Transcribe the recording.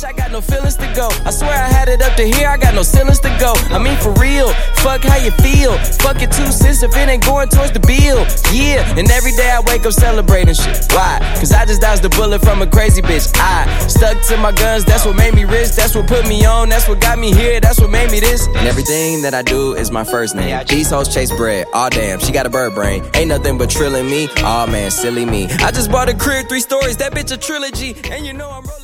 I got no feelings to go. I swear I had it up to here, I got no ceilings to go. I mean for real, fuck how you feel. Fuck it 2 cents if it ain't going towards the bill. Yeah, and every day I wake up celebrating shit. Why? Cause I just dodged a bullet from a crazy bitch. I stuck to my guns, that's what made me rich. That's what put me on, that's what got me here. That's what made me this. And everything that I do is my first name. These hoes chase bread, aw damn, she got a bird brain. Ain't nothing but trilling me, aw man, silly me. I just bought a crib, 3 stories, that bitch a trilogy. And you know I'm rolling.